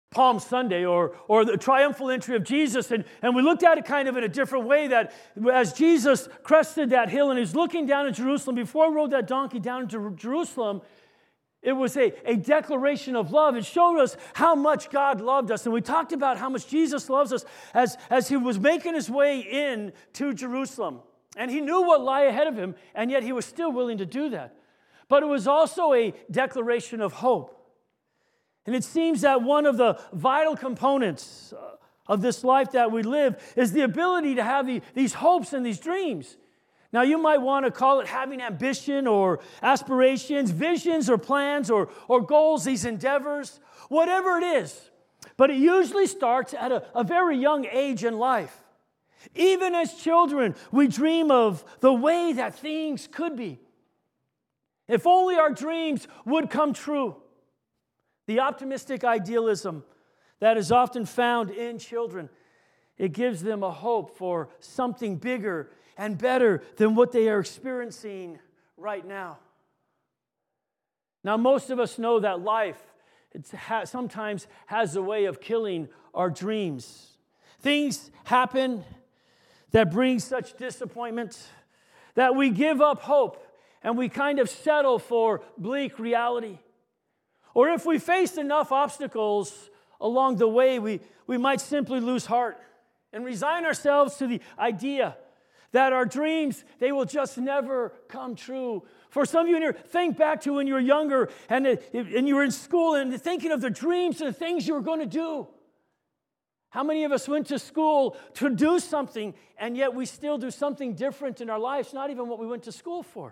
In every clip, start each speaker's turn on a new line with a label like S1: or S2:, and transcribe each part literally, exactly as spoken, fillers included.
S1: Palm Sunday or, or the triumphal entry of Jesus, and, and we looked at it kind of in a different way, that as Jesus crested that hill and he's looking down at Jerusalem, before he rode that donkey down to Jerusalem, it was a, a declaration of love. It showed us how much God loved us, and we talked about how much Jesus loves us as, as he was making his way in to Jerusalem. And he knew what lay ahead of him, and yet he was still willing to do that. But it was also a declaration of hope. And it seems that one of the vital components of this life that we live is the ability to have the, these hopes and these dreams. Now, you might want to call it having ambition or aspirations, visions or plans or, or goals, these endeavors, whatever it is. But it usually starts at a, a very young age in life. Even as children, we dream of the way that things could be. If only our dreams would come true. The optimistic idealism that is often found in children, it gives them a hope for something bigger and better than what they are experiencing right now. Now, most of us know that life it ha- sometimes has a way of killing our dreams. Things happen that bring such disappointment that we give up hope and we kind of settle for bleak reality. Or if we face enough obstacles along the way, we, we might simply lose heart and resign ourselves to the idea that our dreams, they will just never come true. For some of you in here, think back to when you were younger and, and you were in school and thinking of the dreams and the things you were going to do. How many of us went to school to do something, and yet we still do something different in our lives, not even what we went to school for?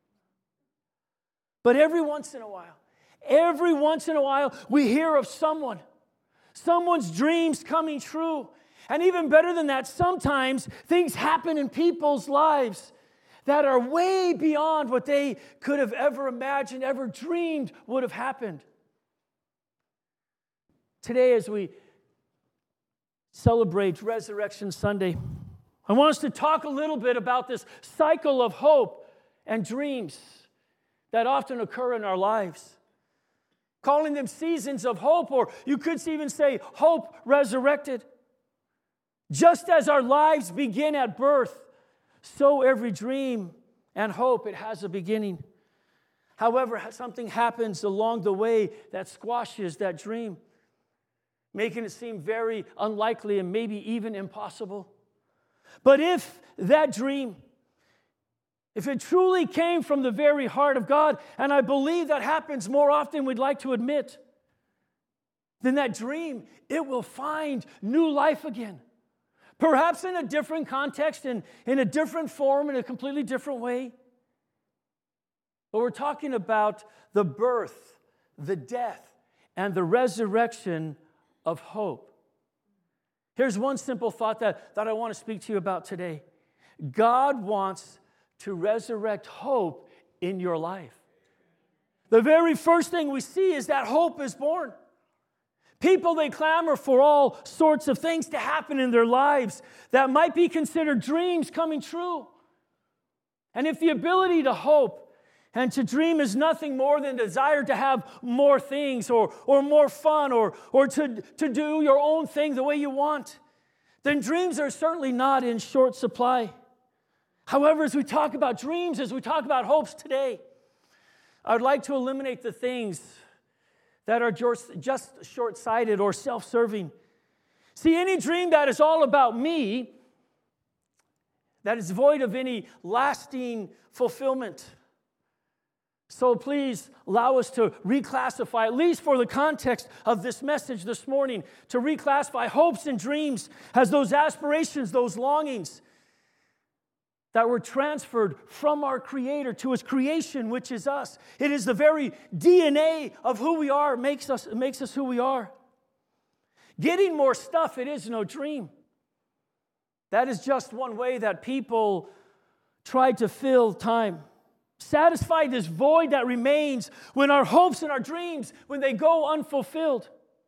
S1: But every once in a while, Every once in a while, we hear of someone, someone's dreams coming true. And even better than that, sometimes things happen in people's lives that are way beyond what they could have ever imagined, ever dreamed would have happened. Today, as we celebrate Resurrection Sunday, I want us to talk a little bit about this cycle of hope and dreams that often occur in our lives. Calling them seasons of hope, or you could even say hope resurrected. Just as our lives begin at birth, so every dream and hope, it has a beginning. However, something happens along the way that squashes that dream, making it seem very unlikely and maybe even impossible. But if that dream, if it truly came from the very heart of God, and I believe that happens more often than we'd like to admit, then that dream, it will find new life again. Perhaps in a different context, in, in a different form, in a completely different way. But we're talking about the birth, the death, and the resurrection of hope. Here's one simple thought that, that I want to speak to you about today. God wants to resurrect hope in your life. The very first thing we see is that hope is born. People, they clamor for all sorts of things to happen in their lives that might be considered dreams coming true. And if the ability to hope and to dream is nothing more than desire to have more things or, or more fun or, or to, to do your own thing the way you want, then dreams are certainly not in short supply. However, as we talk about dreams, as we talk about hopes today, I would like to eliminate the things that are just short-sighted or self-serving. See, any dream that is all about me, that is void of any lasting fulfillment. So please allow us to reclassify, at least for the context of this message this morning, to reclassify hopes and dreams as those aspirations, those longings, that were transferred from our Creator to His creation, which is us. It is the very D N A of who we are, makes us, makes us who we are. Getting more stuff, it is no dream. That is just one way that people try to fill time. Satisfy this void that remains when our hopes and our dreams, when they go unfulfilled.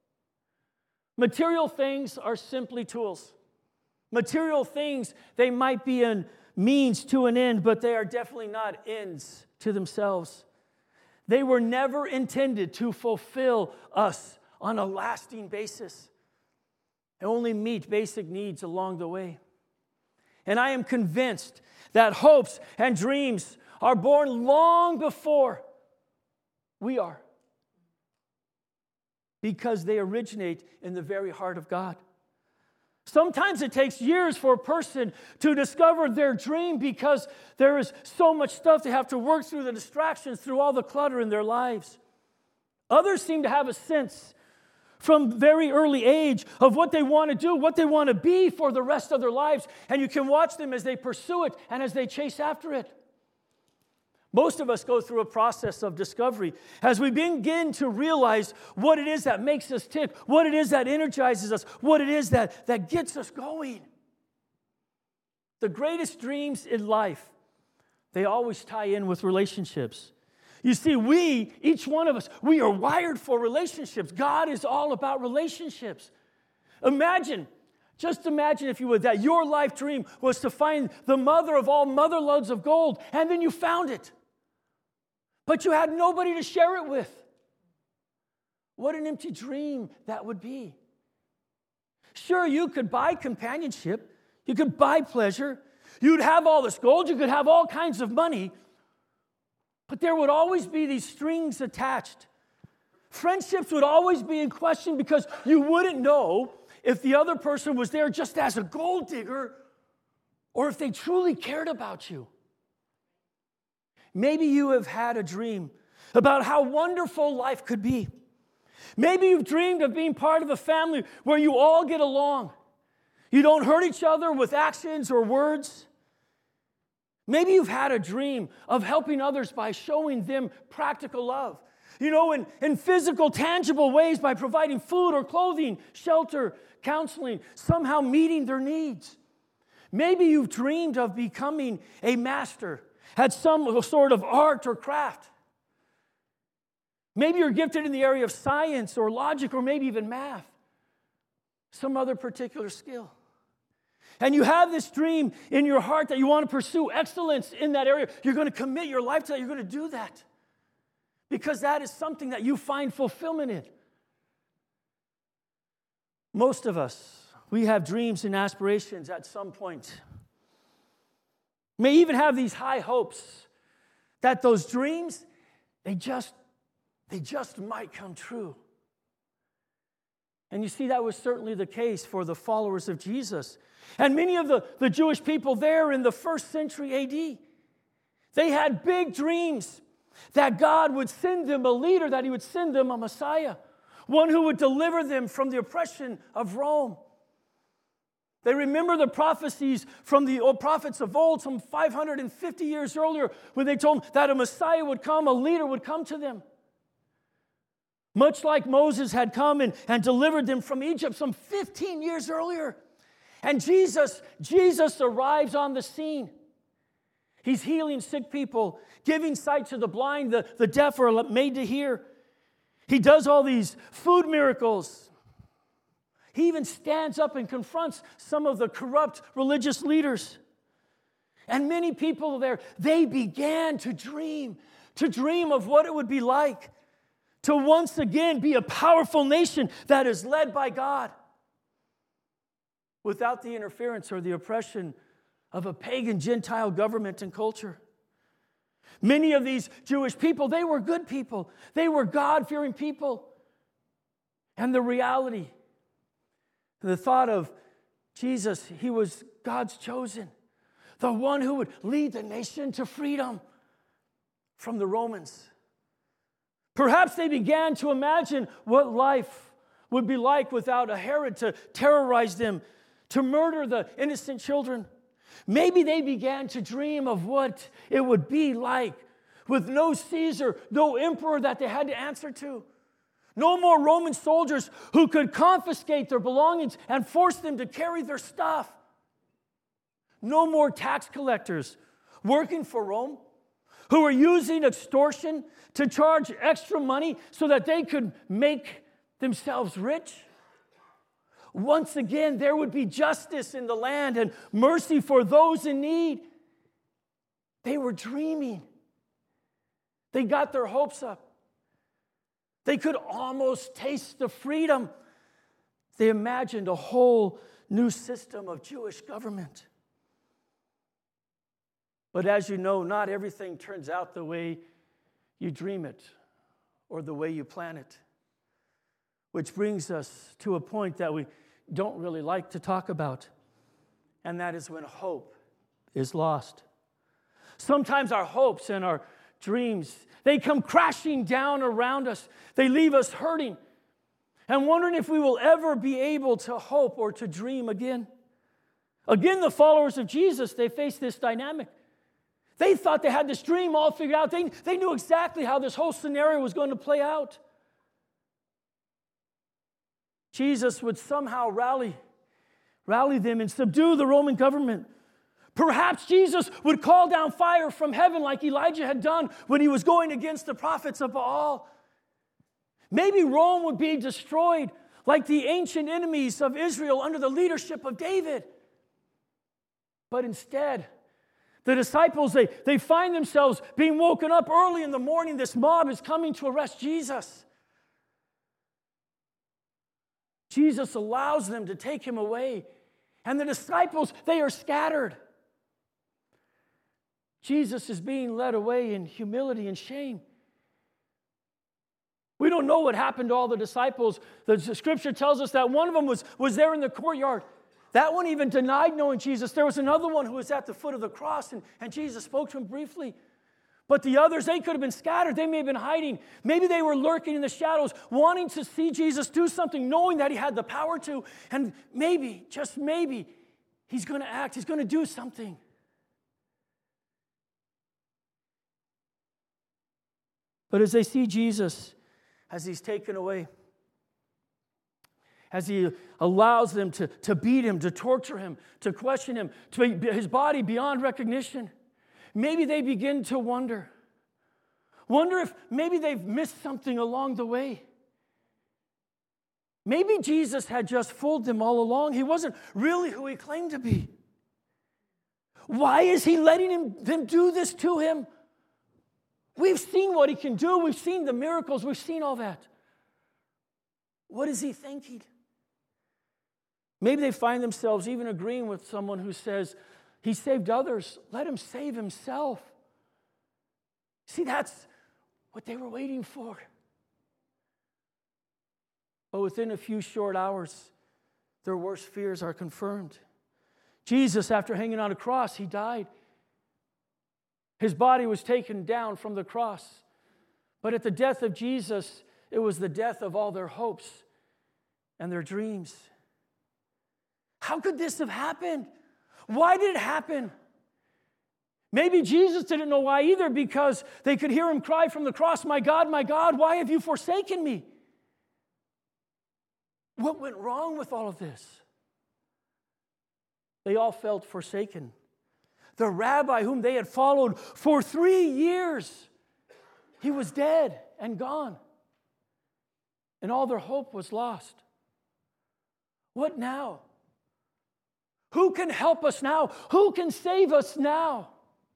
S1: Material things are simply tools. Material things, they might be an means to an end, but they are definitely not ends to themselves. They were never intended to fulfill us on a lasting basis and only meet basic needs along the way. And I am convinced that hopes and dreams are born long before we are, because they originate in the very heart of God. Sometimes it takes years for a person to discover their dream because there is so much stuff they have to work through, the distractions, through all the clutter in their lives. Others seem to have a sense from very early age of what they want to do, what they want to be for the rest of their lives, and you can watch them as they pursue it and as they chase after it. Most of us go through a process of discovery as we begin to realize what it is that makes us tick, what it is that energizes us, what it is that, that gets us going. The greatest dreams in life, they always tie in with relationships. You see, we, each one of us, we are wired for relationships. God is all about relationships. Imagine, just imagine, if you would, that your life dream was to find the mother of all mother loads of gold, and then you found it. But you had nobody to share it with. What an empty dream that would be. Sure, you could buy companionship. You could buy pleasure. You'd have all this gold. You could have all kinds of money. But there would always be these strings attached. Friendships would always be in question because you wouldn't know if the other person was there just as a gold digger or if they truly cared about you. Maybe you have had a dream about how wonderful life could be. Maybe you've dreamed of being part of a family where you all get along. You don't hurt each other with actions or words. Maybe you've had a dream of helping others by showing them practical love. You know, in, in physical, tangible ways, by providing food or clothing, shelter, counseling, somehow meeting their needs. Maybe you've dreamed of becoming a master at some sort of art or craft. Maybe you're gifted in the area of science or logic or maybe even math, some other particular skill. And you have this dream in your heart that you want to pursue excellence in that area. You're going to commit your life to that. You're going to do that because that is something that you find fulfillment in. Most of us, we have dreams and aspirations at some point. May even have these high hopes that those dreams, they just, they just might come true. And you see, that was certainly the case for the followers of Jesus. And many of the, the Jewish people there in the first century A D, they had big dreams that God would send them a leader, that he would send them a Messiah, one who would deliver them from the oppression of Rome. They remember the prophecies from the old prophets of old, some five hundred fifty years earlier, when they told them that a Messiah would come, a leader would come to them. Much like Moses had come and, and delivered them from Egypt some fifteen years earlier. And Jesus, Jesus arrives on the scene. He's healing sick people, giving sight to the blind, the, the deaf are made to hear. He does all these food miracles. He even stands up and confronts some of the corrupt religious leaders. And many people there, they began to dream, to dream of what it would be like to once again be a powerful nation that is led by God without the interference or the oppression of a pagan Gentile government and culture. Many of these Jewish people, they were good people. They were God-fearing people. And the reality, the thought of Jesus, he was God's chosen, the one who would lead the nation to freedom from the Romans. Perhaps they began to imagine what life would be like without a Herod to terrorize them, to murder the innocent children. Maybe they began to dream of what it would be like with no Caesar, no emperor that they had to answer to. No more Roman soldiers who could confiscate their belongings and force them to carry their stuff. No more tax collectors working for Rome who were using extortion to charge extra money so that they could make themselves rich. Once again, there would be justice in the land and mercy for those in need. They were dreaming. They got their hopes up. They could almost taste the freedom. They imagined a whole new system of Jewish government. But as you know, not everything turns out the way you dream it or the way you plan it. Which brings us to a point that we don't really like to talk about, and that is when hope is lost. Sometimes our hopes and our dreams, they come crashing down around us. They leave us hurting and wondering if we will ever be able to hope or to dream again. Again, the followers of Jesus, they face this dynamic. They thought they had this dream all figured out. They, they knew exactly how this whole scenario was going to play out. Jesus would somehow rally, rally them and subdue the Roman government. Perhaps Jesus would call down fire from heaven like Elijah had done when he was going against the prophets of Baal. Maybe Rome would be destroyed like the ancient enemies of Israel under the leadership of David. But instead, the disciples, they, they find themselves being woken up early in the morning. This mob is coming to arrest Jesus. Jesus allows them to take him away. And the disciples, they are scattered. Jesus is being led away in humility and shame. We don't know what happened to all the disciples. The scripture tells us that one of them was, was there in the courtyard. That one even denied knowing Jesus. There was another one who was at the foot of the cross, and, and Jesus spoke to him briefly. But the others, they could have been scattered. They may have been hiding. Maybe they were lurking in the shadows, wanting to see Jesus do something, knowing that he had the power to. And maybe, just maybe, he's going to act. He's going to do something. But as they see Jesus, as he's taken away, as he allows them to, to beat him, to torture him, to question him, to his body beyond recognition, maybe they begin to wonder. Wonder if maybe they've missed something along the way. Maybe Jesus had just fooled them all along. He wasn't really who he claimed to be. Why is he letting him, them do this to him? We've seen what he can do. We've seen the miracles. We've seen all that. What is he thinking? Maybe they find themselves even agreeing with someone who says, he saved others, let him save himself. See, that's what they were waiting for. But within a few short hours, their worst fears are confirmed. Jesus, after hanging on a cross, he died. His body was taken down from the cross. But at the death of Jesus, it was the death of all their hopes and their dreams. How could this have happened? Why did it happen? Maybe Jesus didn't know why either, because they could hear him cry from the cross, "My God, my God, why have you forsaken me?" What went wrong with all of this? They all felt forsaken. The rabbi whom they had followed for three years, he was dead and gone. And all their hope was lost. What now? Who can help us now? Who can save us now?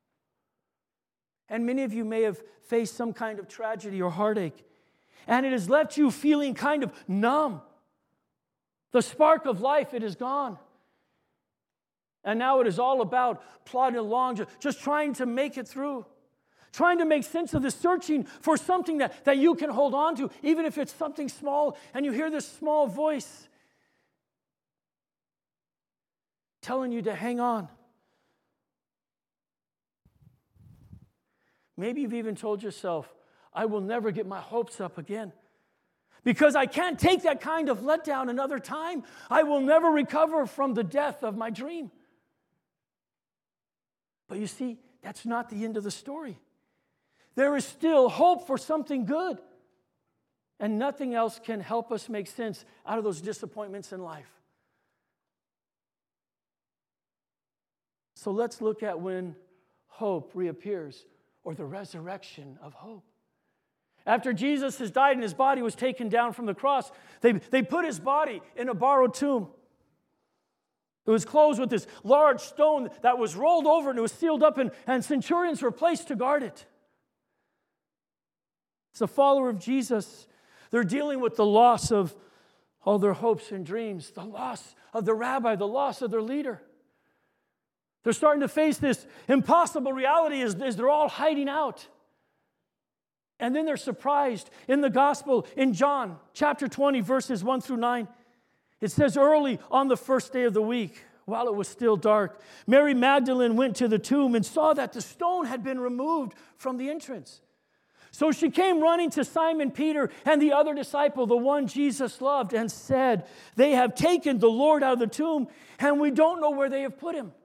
S1: And many of you may have faced some kind of tragedy or heartache, and it has left you feeling kind of numb. The spark of life, it is gone. And now it is all about plodding along, just trying to make it through, trying to make sense of this, searching for something that, that you can hold on to, even if it's something small, and you hear this small voice telling you to hang on. Maybe you've even told yourself, I will never get my hopes up again, because I can't take that kind of letdown another time. I will never recover from the death of my dream. But you see, that's not the end of the story. There is still hope for something good. And nothing else can help us make sense out of those disappointments in life. So let's look at when hope reappears, or the resurrection of hope. After Jesus has died and his body was taken down from the cross, they, they put his body in a borrowed tomb. It was closed with this large stone that was rolled over, and it was sealed up, and, and centurions were placed to guard it. As a follower of Jesus, They're dealing with the loss of all their hopes and dreams, the loss of the rabbi, the loss of their leader. They're starting to face this impossible reality as, as they're all hiding out. And then they're surprised in the gospel in John chapter twenty, verses one through nine. It says, early on the first day of the week, while it was still dark, Mary Magdalene went to the tomb and saw that the stone had been removed from the entrance. So she came running to Simon Peter and the other disciple, the one Jesus loved, and said, they have taken the Lord out of the tomb, and we don't know where they have put him.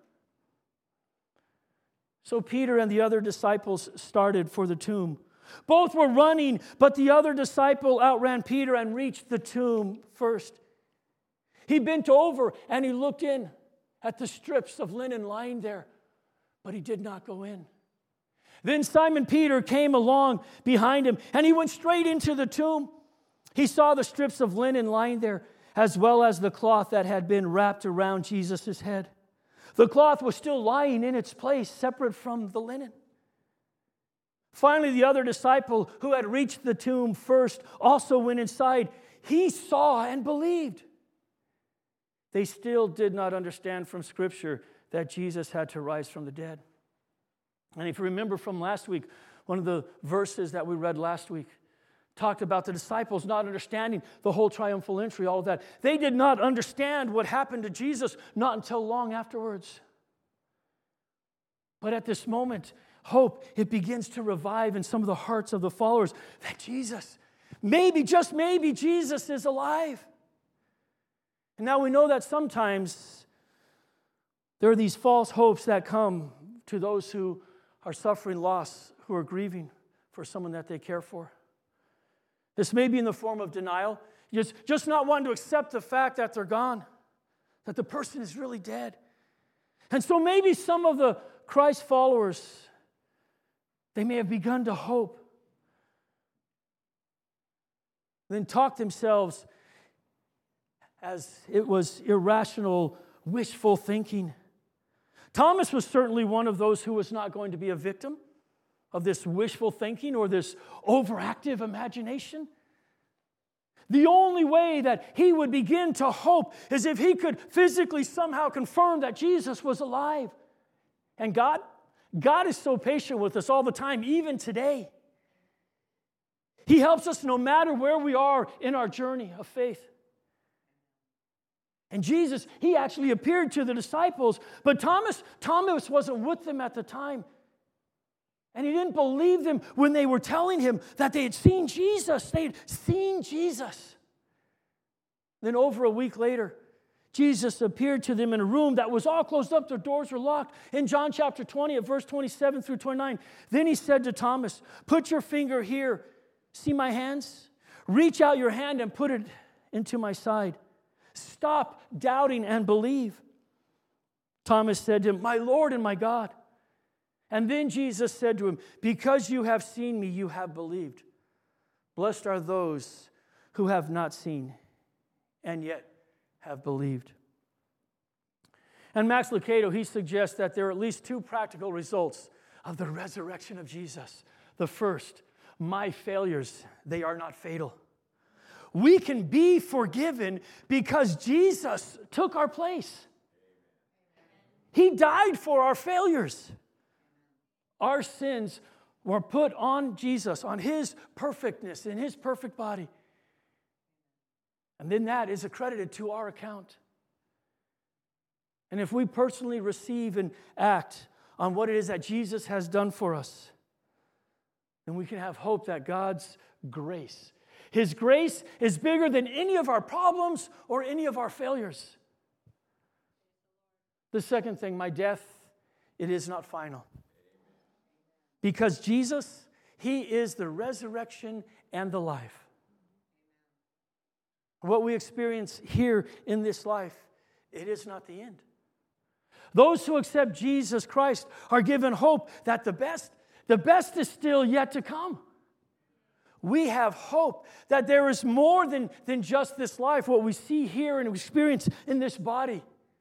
S1: So Peter and the other disciples started for the tomb. Both were running, but the other disciple outran Peter and reached the tomb first. He bent over and he looked in at the strips of linen lying there, but he did not go in. Then Simon Peter came along behind him, and he went straight into the tomb. He saw the strips of linen lying there, as well as the cloth that had been wrapped around Jesus' head. The cloth was still lying in its place, separate from the linen. Finally, the other disciple who had reached the tomb first also went inside. He saw and believed. They still did not understand from Scripture that Jesus had to rise from the dead. And if you remember from last week, one of the verses that we read last week talked about the disciples not understanding the whole triumphal entry, all of that. They did not understand what happened to Jesus not until long afterwards. But at this moment, hope, it begins to revive in some of the hearts of the followers that Jesus, maybe, just maybe, Jesus is alive. And now we know that sometimes there are these false hopes that come to those who are suffering loss, who are grieving for someone that they care for. This may be in the form of denial, just, just not wanting to accept the fact that they're gone, that the person is really dead. And so maybe some of the Christ followers, they may have begun to hope, then talk themselves as it was irrational, wishful thinking. Thomas was certainly one of those who was not going to be a victim of this wishful thinking or this overactive imagination. The only way that he would begin to hope is if he could physically somehow confirm that Jesus was alive. And God, God is so patient with us all the time, even today. He helps us no matter where we are in our journey of faith. And Jesus, he actually appeared to the disciples, but Thomas, Thomas wasn't with them at the time. And he didn't believe them when they were telling him that they had seen Jesus. They had seen Jesus. Then over a week later, Jesus appeared to them in a room that was all closed up. Their doors were locked. In John chapter twenty, at verse twenty-seven through twenty-nine, then he said to Thomas, put your finger here. See my hands? Reach out your hand and put it into my side. Stop doubting and believe. Thomas said to him, my Lord and my God. And then Jesus said to him, because you have seen me, you have believed. Blessed are those who have not seen and yet have believed. And Max Lucado, he suggests that there are at least two practical results of the resurrection of Jesus. The first, my failures, they are not fatal. We can be forgiven because Jesus took our place. He died for our failures. Our sins were put on Jesus, on his perfectness, in his perfect body. And then that is accredited to our account. And if we personally receive and act on what it is that Jesus has done for us, then we can have hope that God's grace, his grace is bigger than any of our problems or any of our failures. The second thing, my death, it is not final. Because Jesus, he is the resurrection and the life. What we experience here in this life, it is not the end. Those who accept Jesus Christ are given hope that the best, the best is still yet to come. We have hope that there is more than, than just this life, what we see here and experience in this body.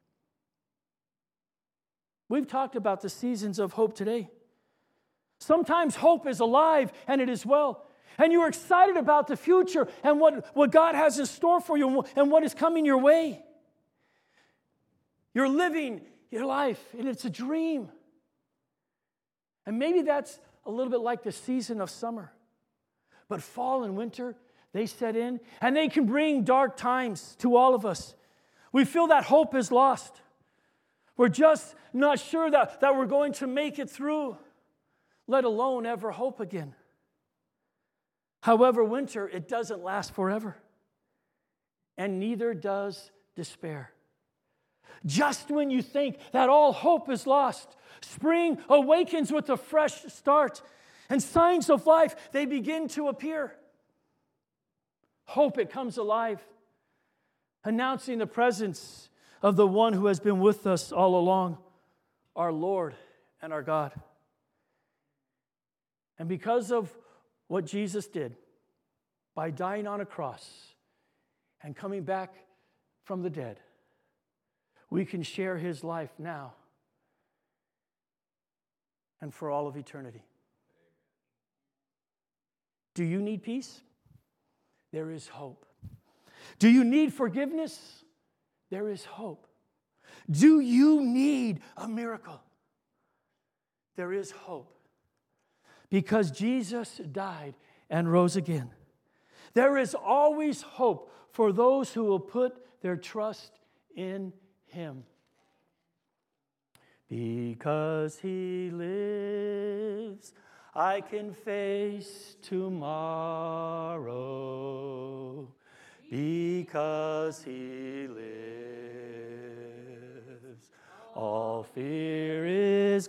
S1: We've talked about the seasons of hope today. Sometimes hope is alive and it is well. And you're excited about the future and what, what God has in store for you and what is coming your way. You're living your life, and it's a dream. And maybe that's a little bit like the season of summer. But fall and winter, they set in, and they can bring dark times to all of us. We feel that hope is lost. We're just not sure that, that we're going to make it through, let alone ever hope again. However, winter, it doesn't last forever. And neither does despair. Just when you think that all hope is lost, spring awakens with a fresh start, and signs of life, they begin to appear. Hope, it comes alive, announcing the presence of the one who has been with us all along, our Lord and our God. And because of what Jesus did, by dying on a cross and coming back from the dead, we can share his life now and for all of eternity. Do you need peace? There is hope. Do you need forgiveness? There is hope. Do you need a miracle? There is hope. Because Jesus died and rose again. There is always hope for those who will put their trust in him. Because he lives, I can face tomorrow. Because he lives, all fear is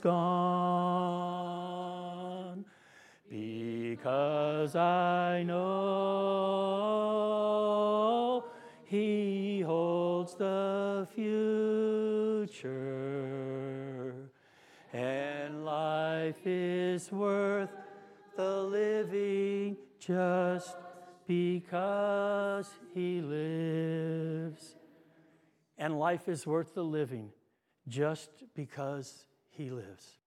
S1: gone. Because I know he holds the future, and life is worth the living just because he lives. And life is worth the living just because he lives.